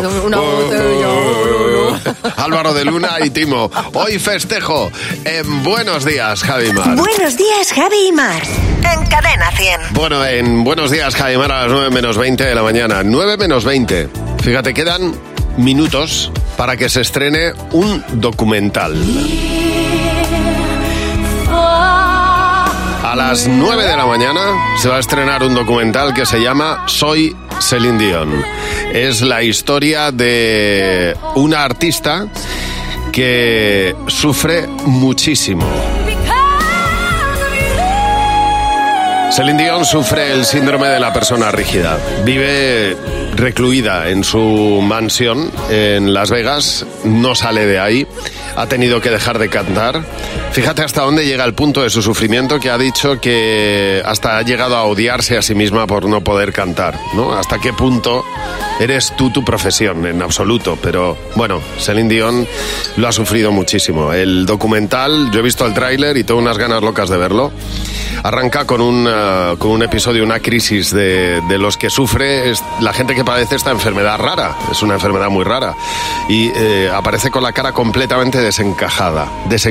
Álvaro de Luna y Timo. Hoy festejo en Buenos Días, Javi Mar. Buenos días, Javi y Mar. En Cadena 100. Bueno, en Buenos Días, Javi Mar, a las 9 menos 20 de la mañana. 9 menos 20. Fíjate, quedan minutos para que se estrene un documental. A las 9 de la mañana se va a estrenar un documental que se llama Soy Celine Dion. Es la historia de una artista que sufre muchísimo. Celine Dion sufre el síndrome de la persona rígida. Vive recluida en su mansión en Las Vegas, no sale de ahí, ha tenido que dejar de cantar. Fíjate hasta dónde llega el punto de su sufrimiento, que ha dicho que hasta ha llegado a odiarse a sí misma por no poder cantar, ¿no? ¿Hasta qué punto eres tú tu profesión? En absoluto, pero bueno, Celine Dion lo ha sufrido muchísimo. El documental, yo he visto el tráiler y tengo unas ganas locas de verlo. Arranca con un episodio, una crisis de los que sufre la gente que padece esta enfermedad rara. Es una enfermedad muy rara. Y aparece con la cara completamente desencajada.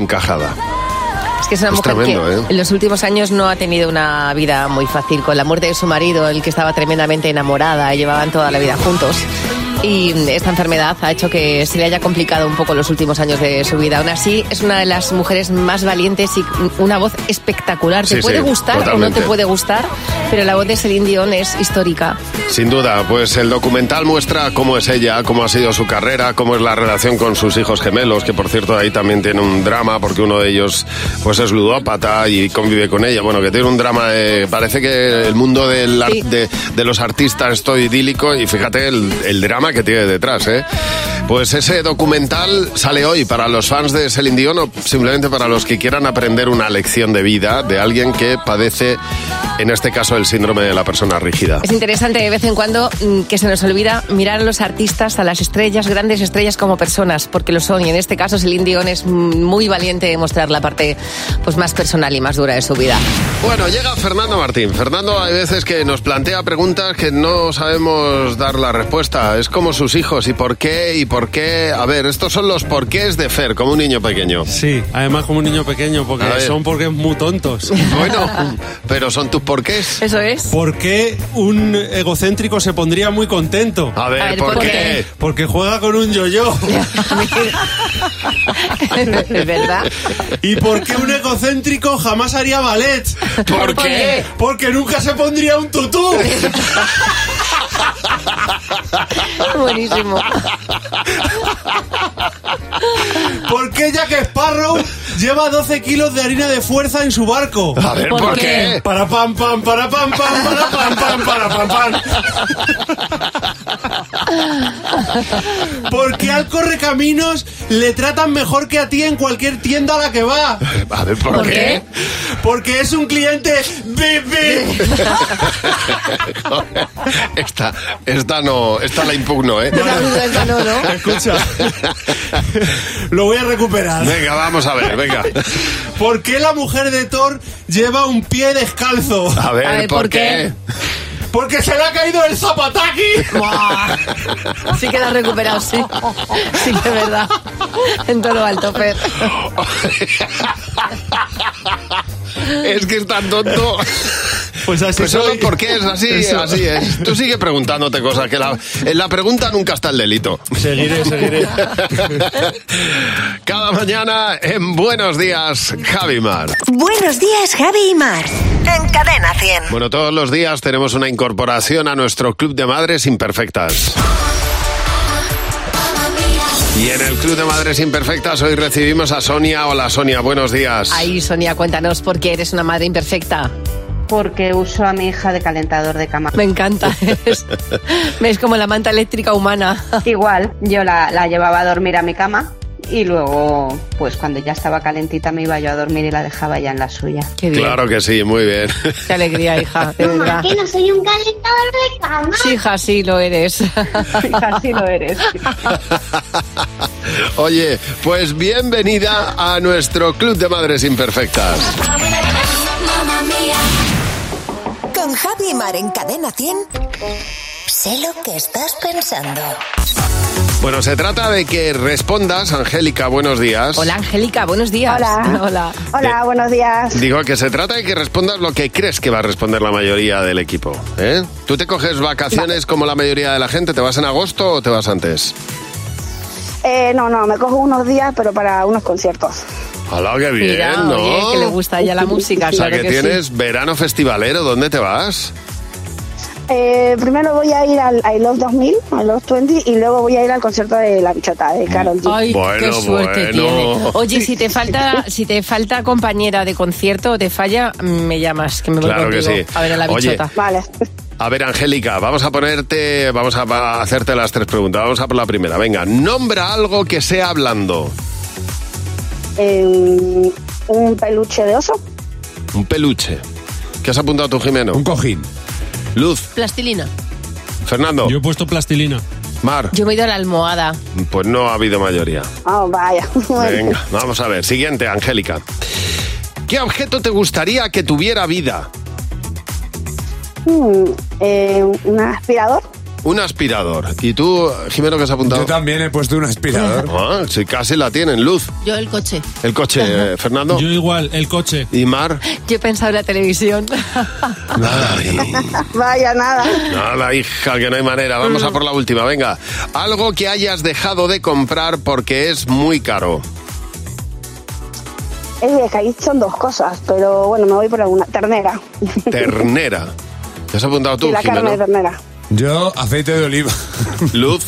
Es que es una mujer tremendo, que en los últimos años no ha tenido una vida muy fácil. Con la muerte de su marido, el que estaba tremendamente enamorada, llevaban toda la vida juntos. Y esta enfermedad ha hecho que se le haya complicado un poco los últimos años de su vida. Aún así, es una de las mujeres más valientes y una voz espectacular. Te puede gustar totalmente. O no te puede gustar, pero la voz de Celine Dion es histórica. Sin duda, pues el documental muestra cómo es ella, cómo ha sido su carrera, cómo es la relación con sus hijos gemelos, que por cierto ahí también tiene un drama, porque uno de ellos pues es ludópata y convive con ella. Bueno, que tiene un drama, parece que el mundo de los artistas es todo idílico, y fíjate el drama que tiene detrás, ¿eh? Pues ese documental sale hoy para los fans de Celine Dion o simplemente para los que quieran aprender una lección de vida de alguien que padece, en este caso, el síndrome de la persona rígida. Es interesante de vez en cuando que se nos olvida mirar a los artistas, a las estrellas, grandes estrellas, como personas, porque lo son, y en este caso Celine Dion es muy valiente de mostrar la parte pues más personal y más dura de su vida. Bueno, llega Fernando Martín. Fernando hay veces que nos plantea preguntas que no sabemos dar la respuesta. Es como sus hijos, ¿y por qué? ¿Y por qué? A ver, estos son los porqués de Fer, como un niño pequeño. Sí, además como un niño pequeño, porque son porqués muy tontos. Bueno, pero son tus porqués. Eso es. ¿Por qué un egocéntrico se pondría muy contento? A ver, ¿por qué? Porque juega con un yo-yo. Es verdad. ¿Y por qué un egocéntrico jamás haría ballet? ¿Por qué? Porque nunca se pondría un tutú. Buenísimo. ¿Por qué Jack Sparrow lleva 12 kilos de harina de fuerza en su barco? A ver, ¿por qué? Para pam pam, para pam pam, para pam pam, para pam pam. ¿Por qué al correcaminos le tratan mejor que a ti en cualquier tienda a la que va? A ver, ¿por qué? Porque es un cliente bip. Esta la impugno, ¿eh? Esta no. Escucha, lo voy a recuperar. Venga, vamos a ver, venga. ¿Por qué la mujer de Thor lleva un pie descalzo? A ver, ¿por qué? Porque se le ha caído el zapataki. Sí que lo has recuperado, sí. Sí que es verdad. En todo alto, Fer. Es que es tan tonto. Pues así soy. ¿Por qué es así? Eso. Así es. Tú sigue preguntándote cosas, que en la pregunta nunca está el delito. Seguiré. Cada mañana en Buenos Días, Javi Mar. Buenos días, Javi y Mar. En Cadena 100. Bueno, todos los días tenemos una incorporación a nuestro Club de Madres Imperfectas. Y en el Club de Madres Imperfectas hoy recibimos a Sonia. Hola, Sonia, buenos días. Ay, Sonia, cuéntanos por qué eres una madre imperfecta. Porque uso a mi hija de calentador de cama. Me encanta. Es como la manta eléctrica humana. Igual, yo la llevaba a dormir a mi cama y luego, pues cuando ya estaba calentita me iba yo a dormir y la dejaba ya en la suya. Qué bien. Claro que sí, muy bien. Qué alegría, hija, de verdad. ¿Que no soy un calentador de cama? Sí, hija, sí lo eres. Hija, sí lo eres. Oye, pues bienvenida a nuestro Club de Madres Imperfectas. Con Javi y Mar en Cadena 100, sé lo que estás pensando. Bueno, se trata de que respondas, Angélica, buenos días. Hola, Angélica, buenos días. Hola, buenos días. Digo que se trata de que respondas lo que crees que va a responder la mayoría del equipo, ¿eh? ¿Tú te coges vacaciones como la mayoría de la gente? ¿Te vas en agosto o te vas antes? No, me cojo unos días, pero para unos conciertos. Hola, qué bien, mira, ¿no? Oye, que le gusta ya la música, o sea, claro que tienes verano festivalero. ¿Dónde te vas? Primero voy a ir al I Love 2000, al Love 20, y luego voy a ir al concierto de La Bichota, de Karol G. Ay, qué suerte tiene. Oye, si te falta compañera de concierto o te falla, me llamas, que me voy Claro contigo que sí. a ver a La Bichota. Oye, Vale. A ver, Angélica, vamos a hacerte las 3 preguntas. Vamos a por la primera. Venga, nombra algo que sea hablando. Un peluche de oso. Un peluche. ¿Qué has apuntado tú, Jimeno? Un cojín. Luz. Plastilina. Fernando. Yo he puesto plastilina. Mar. Yo me he ido a la almohada. Pues no ha habido mayoría. Oh, vaya. Venga, vamos a ver. Siguiente, Angélica. ¿Qué objeto te gustaría que tuviera vida? Un aspirador. Un aspirador. ¿Y tú, Jimeno, qué has apuntado? Yo también he puesto un aspirador. Ah, sí, casi la tienen. Luz. Yo el coche. El coche, Fernando. Yo igual, el coche. ¿Y Mar? Yo he pensado en la televisión. Vaya, nada. Nada, hija, que no hay manera. Vamos a por la última, venga. Algo que hayas dejado de comprar porque es muy caro. Es que ahí son 2 cosas, pero bueno, me voy por alguna. Ternera. Ternera. ¿Te has apuntado tú, Sí, la Jimeno? carne de ternera. Yo, aceite de oliva. Luz.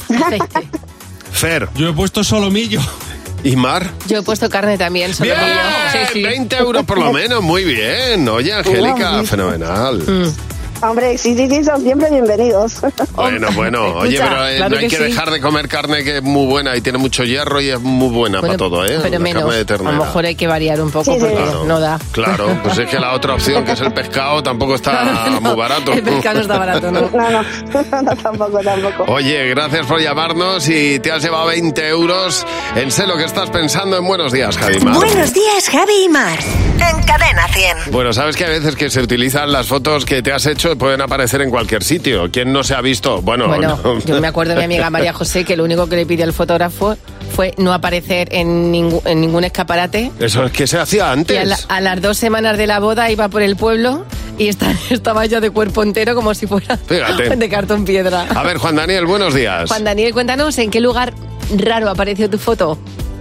Fer. Yo he puesto solomillo. ¿Y Mar? Yo he puesto carne también, solo ¡Bien! mío. Sí. 20 euros por lo menos, muy bien. Oye, Angélica, fenomenal. Hombre, sí, son siempre bienvenidos. Bueno, oye, Escucha, pero claro no hay que que sí. dejar de comer carne, que es muy buena y tiene mucho hierro y es muy buena para todo, ¿eh? Pero La menos. carne de A ternera. lo mejor hay que variar un poco porque no da. Claro, pues es que la otra opción, que es el pescado, tampoco está muy barato. El pescado no está barato, ¿no? No, tampoco. Oye, gracias por llamarnos y te has llevado 20 euros. En Sé lo que estás pensando en Buenos Días, Javi Mar. Buenos días, Javi y Mar. En Cadena 100. Bueno, sabes que a veces que se utilizan las fotos que te has hecho pueden aparecer en cualquier sitio. ¿Quién no se ha visto? Bueno, no. Yo me acuerdo de mi amiga María José que lo único que le pidió al fotógrafo fue no aparecer en ningún escaparate. Eso es que se hacía antes. Y a las 2 semanas de la boda iba por el pueblo y estaba ya de cuerpo entero como si fuera Fíjate. de cartón piedra. A ver, Juan Daniel, buenos días. Juan Daniel, cuéntanos en qué lugar raro apareció tu foto.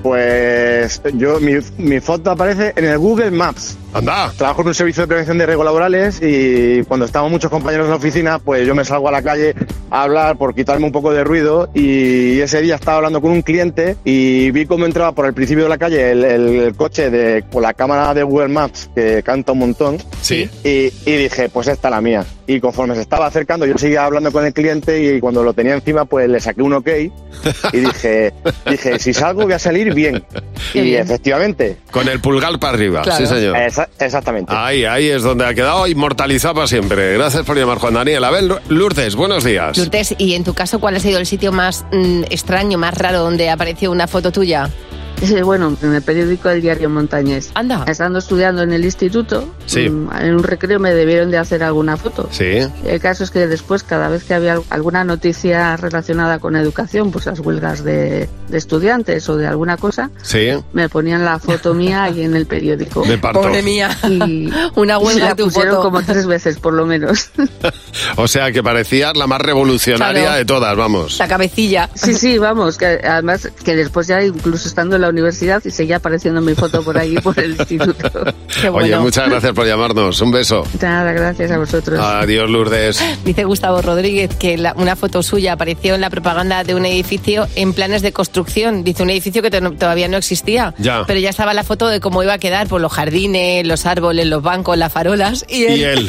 Pues mi foto aparece en el Google Maps. ¡Anda! Trabajo en un servicio de prevención de riesgos laborales y cuando estamos muchos compañeros en la oficina, pues yo me salgo a la calle a hablar por quitarme un poco de ruido y ese día estaba hablando con un cliente y vi cómo entraba por el principio de la calle el coche con la cámara de Google Maps que canta un montón. Sí. Y dije, pues esta es la mía. Y conforme se estaba acercando, yo seguía hablando con el cliente y cuando lo tenía encima, pues le saqué un ok y dije, si salgo voy a salir bien. Qué y bien. Efectivamente. Con el pulgar para arriba, Claro. sí señor. Exactamente. Ahí es donde ha quedado inmortalizado para siempre. Gracias por llamar, Juan Daniel. A ver, Lourdes, buenos días. Lourdes, y en tu caso, ¿cuál ha sido el sitio más extraño, más raro donde apareció una foto tuya? Bueno, en el periódico El Diario Montañés. Anda. Estando estudiando en el instituto, Sí. en un recreo me debieron de hacer alguna foto. Sí. El caso es que después, cada vez que había alguna noticia relacionada con educación, pues las huelgas de estudiantes o de alguna cosa, Sí. me ponían la foto mía ahí en el periódico. Me parto. Pobre mía. Y Una huelga la de tu pusieron foto. como 3 veces, por lo menos. O sea, que parecías la más revolucionaria Claro. de todas, vamos. La cabecilla. Sí, vamos, que además que después ya incluso estando en la universidad y seguía apareciendo mi foto por allí por el instituto. Qué bueno. Oye, muchas gracias por llamarnos. Un beso. Nada, gracias a vosotros. Adiós, Lourdes. Dice Gustavo Rodríguez que una foto suya apareció en la propaganda de un edificio en planes de construcción. Dice un edificio que todavía no existía. Ya. Pero ya estaba la foto de cómo iba a quedar por los jardines, los árboles, los bancos, las farolas. Y él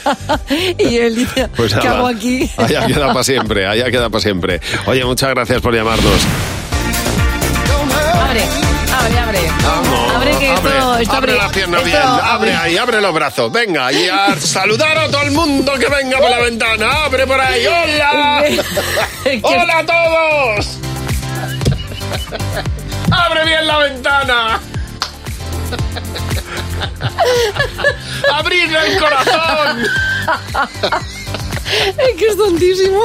dice, Pues ¿qué nada, hago aquí? Allá queda para siempre, allá queda para siempre. Oye, muchas gracias por llamarnos. Abre. Vamos, Abre que esto abre la pierna esto bien, abre ahí, abre los brazos. Venga, y a saludar a todo el mundo que venga por la ventana. Abre por ahí, ¡hola! ¡Hola a todos! ¡Abre bien la ventana! ¡Abridle el corazón! Es que es tontísimo.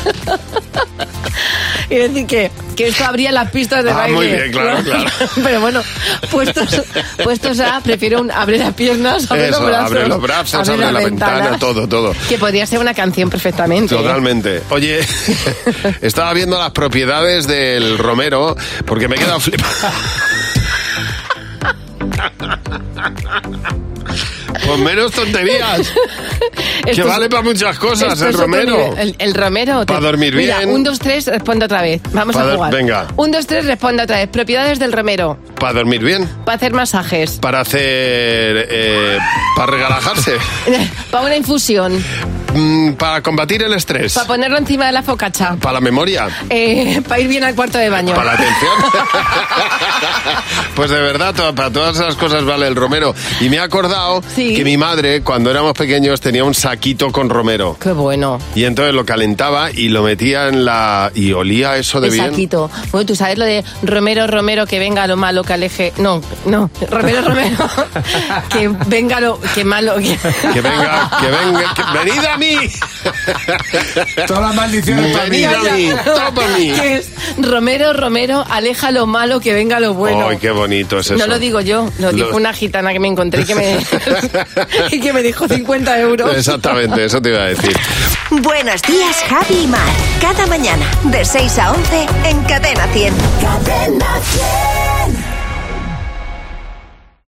Y decir que esto abría las pistas de baile. Muy bien, claro. Pero bueno, puestos a, prefiero abrir las piernas, abre los brazos. Abre los brazos, abre la ventana, todo. Que podría ser una canción perfectamente. Totalmente. Oye, estaba viendo las propiedades del romero porque me he quedado flipado. Pues menos tonterías. Que vale para muchas cosas el romero. El romero. Para dormir bien. Mira, 1, 2, 3, responde otra vez. Vamos a jugar. Venga. 1, 2, 3, responde otra vez. Propiedades del romero. Para dormir bien. Para hacer masajes. Para hacer... para relajarse. Para una infusión. Para combatir el estrés. Para ponerlo encima de la focaccia. Para la memoria. Para ir bien al cuarto de baño. Para la atención. Pues de verdad, para todas esas cosas vale el romero. Y me he acordado que mi madre, cuando éramos pequeños, tenía un saquito con romero. Qué bueno. Y entonces lo calentaba y lo metía en la... Y olía eso de bien. El saquito. Bueno, tú sabes lo de romero, romero, que venga lo malo, que aleje... No. Romero, romero. Que venga lo... Que malo... Que venga... ¡Venid a mí! Todas las maldiciones para mí. Todo para mí. Que es romero, romero, aleja lo malo, que venga lo bueno. ¡Ay, qué bonito es eso! No lo digo yo, lo dijo una gitana que me encontré y que me dijo 50 euros. Exactamente, eso te iba a decir. Buenos días, Javi y Mar. Cada mañana, de 6 a 11, en Cadena 100. Cadena 100.